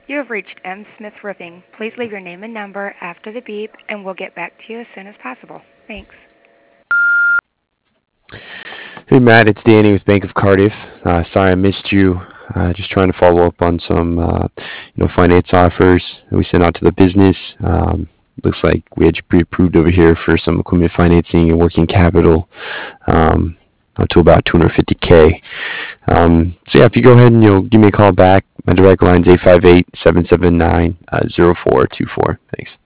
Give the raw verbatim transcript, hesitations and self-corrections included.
You have reached M. Smith Roofing. Please leave your name and number after the beep, and we'll get back to you as soon as possible. Thanks. Hey Matt, it's Danny with Bank of Cardiff. Uh, sorry I missed you. Uh, just trying to follow up on some, uh, you know, finance offers that we sent out to the business. Um, looks like we had you pre-approved over here for some equipment financing and working capital, um, up to about two hundred fifty k. Um, so yeah, if you go ahead and you know give me a call back, my direct line is eight five eight, seven seven nine, zero four two four. Thanks.